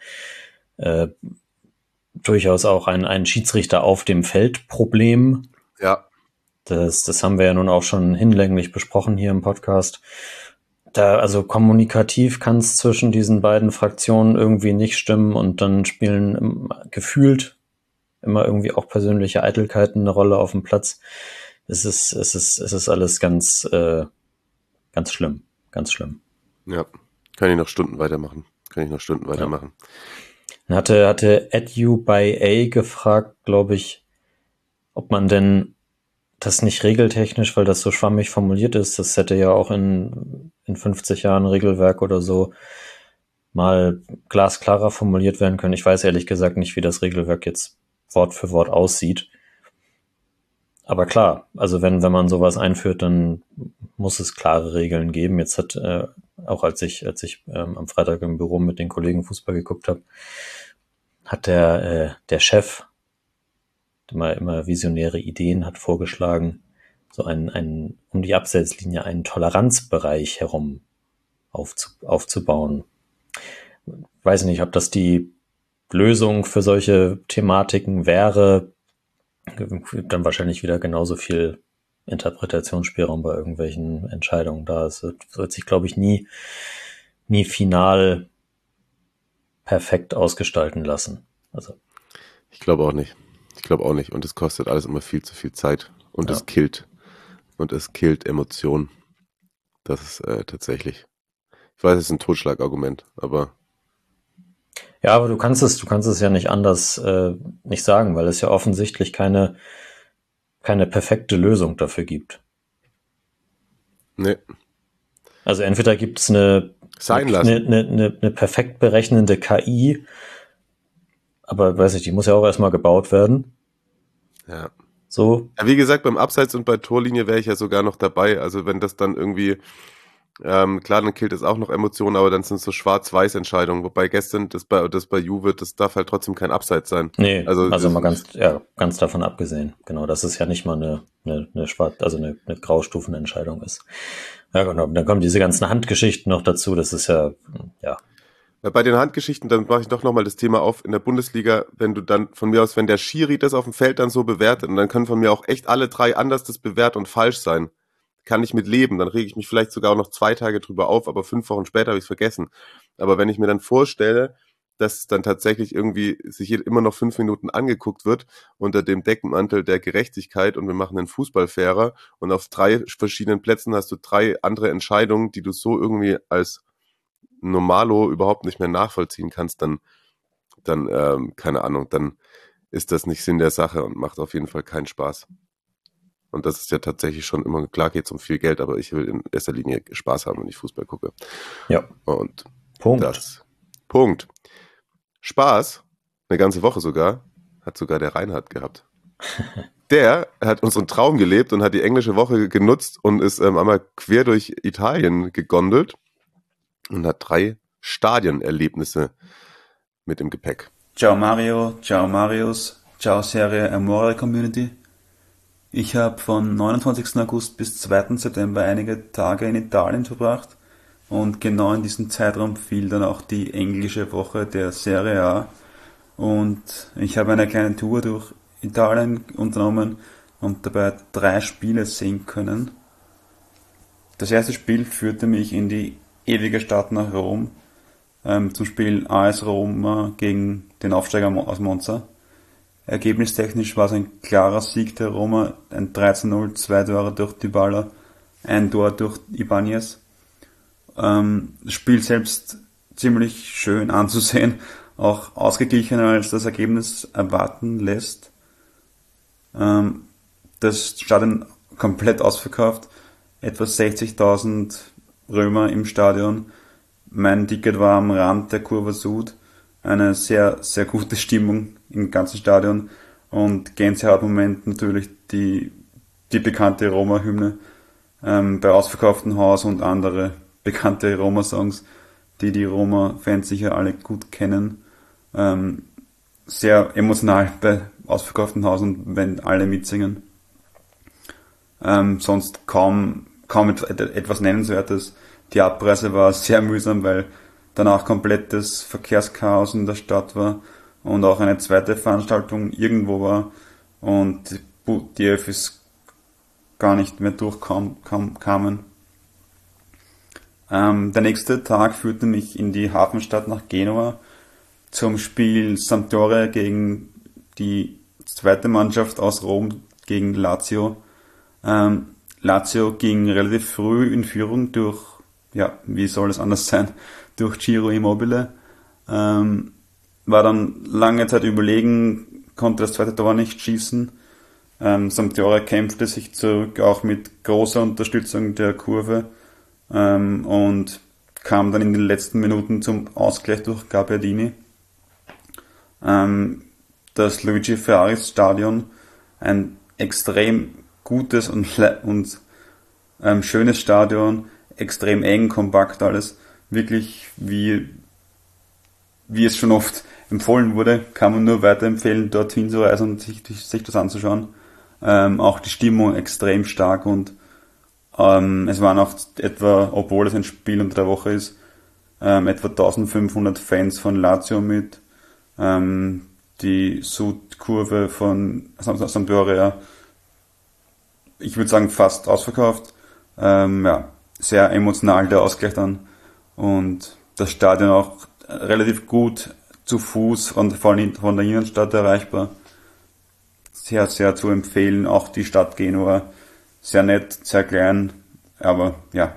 durchaus auch ein Schiedsrichter auf dem Feld Problem. Ja. Das haben wir ja nun auch schon hinlänglich besprochen hier im Podcast. Also kommunikativ kann es zwischen diesen beiden Fraktionen irgendwie nicht stimmen und dann spielen gefühlt immer irgendwie auch persönliche Eitelkeiten eine Rolle auf dem Platz. Es ist alles ganz schlimm, ganz schlimm. Ja, kann ich noch Stunden weitermachen. Dann hatte Edu by A gefragt, glaube ich, ob man denn das nicht regeltechnisch, weil das so schwammig formuliert ist, das hätte ja auch in 50 Jahren Regelwerk oder so mal glasklarer formuliert werden können. Ich weiß ehrlich gesagt nicht, wie das Regelwerk jetzt Wort für Wort aussieht. Aber klar, also wenn man sowas einführt, dann muss es klare Regeln geben. Jetzt hat auch als ich am Freitag im Büro mit den Kollegen Fußball geguckt habe, hat der Chef, der immer visionäre Ideen hat, vorgeschlagen, so um die Abseitslinie einen Toleranzbereich herum aufzubauen. Weiß nicht, ob das die Lösung für solche Thematiken wäre. Dann wahrscheinlich wieder genauso viel Interpretationsspielraum bei irgendwelchen Entscheidungen da. Es wird sich, glaube ich, nie final perfekt ausgestalten lassen. Also Ich glaube auch nicht. Und es kostet alles immer viel zu viel Zeit. Und es killt. Und es killt Emotionen. Das ist tatsächlich. Ich weiß, es ist ein Totschlagargument, aber. Ja, aber du kannst es ja nicht anders nicht sagen, weil es ja offensichtlich keine perfekte Lösung dafür gibt. Nee. Also entweder gibt es eine perfekt berechnende KI, aber weiß ich, die muss ja auch erstmal gebaut werden. Ja. So. Ja, wie gesagt, beim Abseits und bei Torlinie wäre ich ja sogar noch dabei. Also wenn das dann irgendwie, klar, dann killt es auch noch Emotionen, aber dann sind es so Schwarz-Weiß-Entscheidungen. Wobei gestern das bei Juve, das darf halt trotzdem kein Abseits sein. Nee, also mal ganz davon abgesehen. Genau, dass es ja nicht mal eine Graustufenentscheidung ist. Ja, genau. Dann kommen diese ganzen Handgeschichten noch dazu. Das ist ja. Bei den Handgeschichten, dann mache ich doch nochmal das Thema auf, in der Bundesliga, wenn du dann von mir aus, wenn der Schiri das auf dem Feld dann so bewertet, und dann können von mir auch echt alle 3 anders das bewerten und falsch sein, kann ich mit leben, dann rege ich mich vielleicht sogar auch noch 2 Tage drüber auf, aber 5 Wochen später habe ich es vergessen. Aber wenn ich mir dann vorstelle, dass dann tatsächlich irgendwie sich immer noch 5 Minuten angeguckt wird, unter dem Deckmantel der Gerechtigkeit und wir machen den Fußball fairer und auf 3 verschiedenen Plätzen hast du 3 andere Entscheidungen, die du so irgendwie als Normalo überhaupt nicht mehr nachvollziehen kannst, dann keine Ahnung, dann ist das nicht Sinn der Sache und macht auf jeden Fall keinen Spaß. Und das ist ja tatsächlich schon immer, klar geht es um viel Geld, aber ich will in erster Linie Spaß haben, wenn ich Fußball gucke. Ja. Und Punkt. Spaß, eine ganze Woche sogar, hat sogar der Reinhard gehabt. Der hat unseren Traum gelebt und hat die englische Woche genutzt und ist einmal quer durch Italien gegondelt und hat 3 Stadionerlebnisse mit im Gepäck. Ciao Mario, ciao Marius, ciao Serie Amore Community. Ich habe von 29. August bis 2. September einige Tage in Italien verbracht und genau in diesem Zeitraum fiel dann auch die englische Woche der Serie A und ich habe eine kleine Tour durch Italien unternommen und dabei 3 Spiele sehen können. Das erste Spiel führte mich in die ewige Stadt nach Rom, zum Spiel AS Roma gegen den Aufsteiger aus Monza. Ergebnistechnisch war es ein klarer Sieg der Roma, ein 13-0, 2 Tore durch Dybala, 1 Tor durch Ibanez. Das Spiel selbst ziemlich schön anzusehen, auch ausgeglichener als das Ergebnis erwarten lässt. Das Stadion komplett ausverkauft, etwa 60.000 Römer im Stadion. Mein Ticket war am Rand der Curva Sud eine sehr, sehr gute Stimmung im ganzen Stadion und Gänsehautmoment natürlich die bekannte Roma-Hymne bei ausverkauftem Haus und andere bekannte Roma-Songs, die Roma-Fans sicher alle gut kennen. Sehr emotional bei ausverkauftem Haus und wenn alle mitsingen. Sonst kaum etwas Nennenswertes. Die Abreise war sehr mühsam, weil danach komplettes Verkehrschaos in der Stadt war und auch eine zweite Veranstaltung irgendwo war und die Öffis gar nicht mehr durchkamen. Der nächste Tag führte mich in die Hafenstadt nach Genua zum Spiel Sampdoria gegen die zweite Mannschaft aus Rom gegen Lazio. Lazio ging relativ früh in Führung durch, wie soll es anders sein, durch Ciro Immobile. War dann lange Zeit überlegen, konnte das zweite Tor nicht schießen. Sampdoria kämpfte sich zurück, auch mit großer Unterstützung der Kurve, und kam dann in den letzten Minuten zum Ausgleich durch Gabbiadini. Das Luigi Ferraris Stadion, ein extrem gutes und schönes Stadion, extrem eng, kompakt alles, wirklich wie es schon oft empfohlen wurde, kann man nur weiterempfehlen, dorthin zu reisen und sich das anzuschauen. Auch die Stimmung extrem stark und es waren auch etwa, obwohl es ein Spiel unter der Woche ist, etwa 1500 Fans von Lazio mit. Die Südkurve von Sampdoria, ich würde sagen fast ausverkauft. Sehr emotional der Ausgleich dann und das Stadion auch relativ gut zu Fuß von der Innenstadt erreichbar. Sehr, sehr zu empfehlen. Auch die Stadt Genua, sehr nett, sehr klein, aber ja.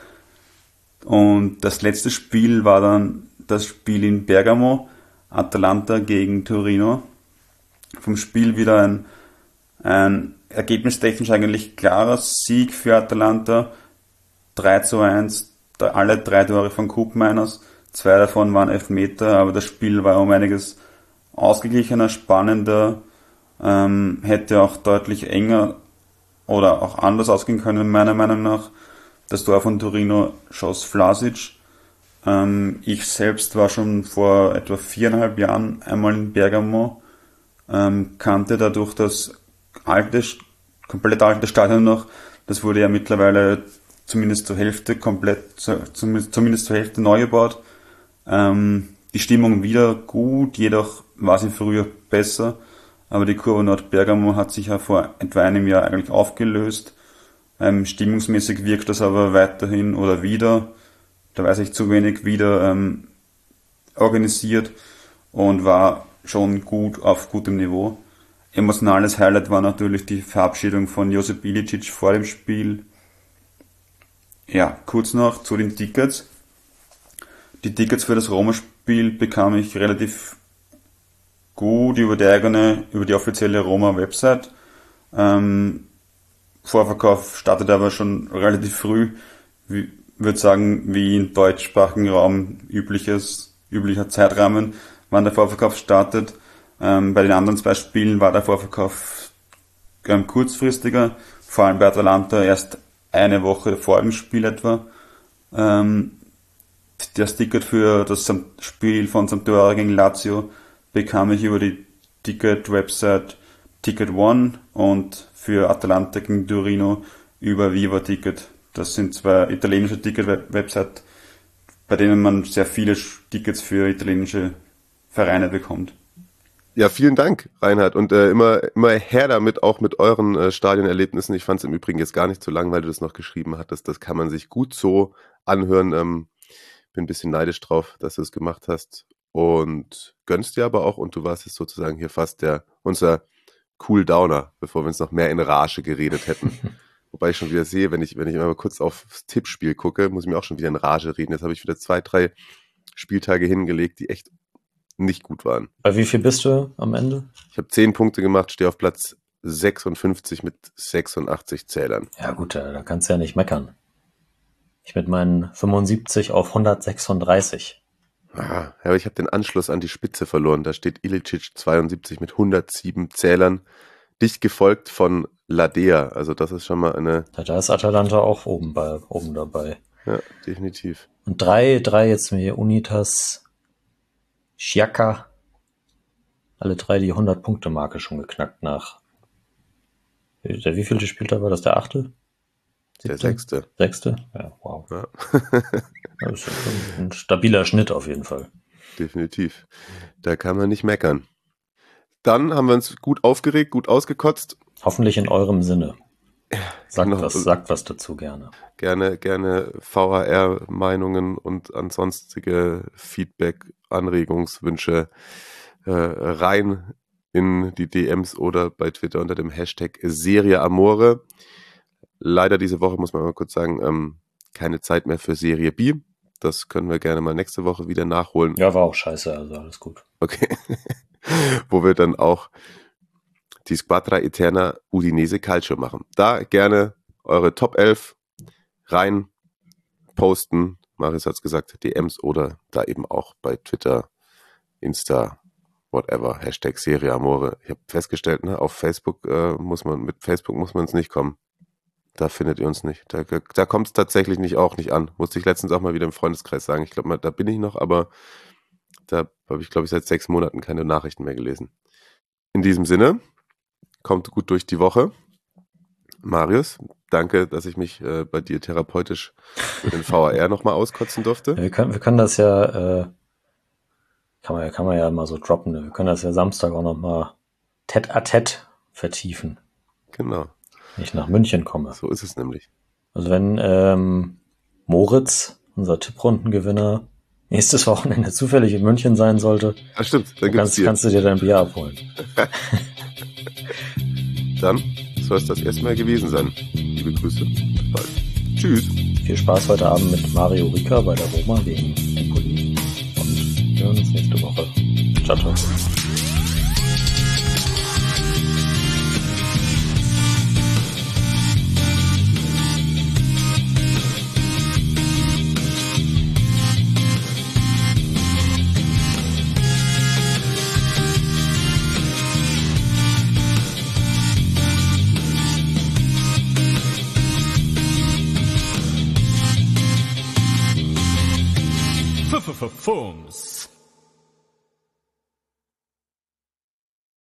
Und das letzte Spiel war dann das Spiel in Bergamo, Atalanta gegen Torino. Vom Spiel wieder ein ergebnistechnisch eigentlich klarer Sieg für Atalanta. 3:1, alle 3 Tore von Koopmeiners. 2 davon waren Elfmeter, aber das Spiel war um einiges ausgeglichener, spannender, hätte auch deutlich enger oder auch anders ausgehen können, meiner Meinung nach. Das Tor von Torino schoss Vlasic. Ich selbst war schon vor etwa 4,5 Jahren einmal in Bergamo, kannte dadurch das komplett alte Stadion noch. Das wurde ja mittlerweile zumindest zur Hälfte neu gebaut. Die Stimmung wieder gut, jedoch war sie früher besser. Aber die Kurve Nord Bergamo hat sich ja vor etwa einem Jahr eigentlich aufgelöst. Stimmungsmäßig wirkt das aber weiterhin oder wieder, da weiß ich zu wenig, wieder organisiert und war schon gut auf gutem Niveau. Emotionales Highlight war natürlich die Verabschiedung von Josip Ilicic vor dem Spiel. Ja, kurz noch zu den Tickets. Die Tickets für das Roma-Spiel bekam ich relativ gut über die offizielle Roma-Website. Vorverkauf startete aber schon relativ früh, würde sagen, wie im deutschsprachigen Raum üblicher Zeitrahmen, wann der Vorverkauf startet. Bei den anderen 2 Spielen war der Vorverkauf kurzfristiger, vor allem bei Atalanta erst eine Woche vor dem Spiel etwa. Das Ticket für das Spiel von Sampdoria gegen Lazio bekam ich über die Ticket-Website Ticket One und für Atalanta gegen Torino über Viva Ticket. Das sind 2 italienische Ticket-Websites, bei denen man sehr viele Tickets für italienische Vereine bekommt. Ja, vielen Dank, Reinhard. Und immer her damit, auch mit euren Stadionerlebnissen. Ich fand es im Übrigen jetzt gar nicht so lang, weil du das noch geschrieben hattest. Das kann man sich gut so anhören. Bin ein bisschen neidisch drauf, dass du es gemacht hast. Und gönnst dir aber auch. Und du warst jetzt sozusagen hier fast unser Cool-Downer, bevor wir uns noch mehr in Rage geredet hätten. Wobei ich schon wieder sehe, wenn ich mal kurz aufs Tippspiel gucke, muss ich mir auch schon wieder in Rage reden. Jetzt habe ich wieder 2, 3 Spieltage hingelegt, die echt nicht gut waren. Bei wie viel bist du am Ende? Ich habe 10 Punkte gemacht, stehe auf Platz 56 mit 86 Zählern. Ja gut, da kannst du ja nicht meckern. Ich mit meinen 75 auf 136. Aber ich habe den Anschluss an die Spitze verloren. Da steht Ilicic 72 mit 107 Zählern, dicht gefolgt von Ladea. Also das ist schon mal eine... Da ist Atalanta auch oben dabei. Ja, definitiv. Und drei jetzt hier Unitas, Sciacca, alle 3 die 100-Punkte-Marke schon geknackt nach. Der wievielte Spieltag war das? Der 8.? Der 6. 6.? Ja, wow. Ja. Das ist ein stabiler Schnitt auf jeden Fall. Definitiv. Da kann man nicht meckern. Dann haben wir uns gut aufgeregt, gut ausgekotzt. Hoffentlich in eurem Sinne. Sagt was dazu gerne. Gerne VAR-Meinungen und ansonstige Feedback, Anregungswünsche rein in die DMs oder bei Twitter unter dem Hashtag Serie Amore. Leider diese Woche, muss man mal kurz sagen, keine Zeit mehr für Serie B. Das können wir gerne mal nächste Woche wieder nachholen. Ja, war auch scheiße, also alles gut. Okay. Wo wir dann auch die Squadra Eterna Udinese Calcio machen. Da gerne eure Top 11 rein posten. Marius hat es gesagt, DMs oder da eben auch bei Twitter, Insta, whatever, Hashtag Serie Amore. Ich habe festgestellt, auf Facebook muss man ins nicht kommen. Da findet ihr uns nicht. Da kommt es tatsächlich nicht an. Musste ich letztens auch mal wieder im Freundeskreis sagen. Ich glaube, da bin ich noch, aber da habe ich, glaube ich, seit 6 Monaten keine Nachrichten mehr gelesen. In diesem Sinne, kommt gut durch die Woche. Marius, danke, dass ich mich bei dir therapeutisch für den VAR nochmal auskotzen durfte. Ja, wir können das ja, kann man ja mal so droppen. Wir können das ja Samstag auch nochmal tête-à-tête vertiefen. Genau. Wenn ich nach München komme. So ist es nämlich. Also wenn Moritz, unser Tipprundengewinner, nächstes Wochenende zufällig in München sein sollte, stimmt, dann kannst du dir dein Bier abholen. Dann soll es das erstmal gewesen sein. Liebe Grüße, bis bald. Tschüss. Viel Spaß heute Abend mit Mario Rica bei der Roma gegen Empoli und wir hören uns nächste Woche. Ciao, ciao. Fums.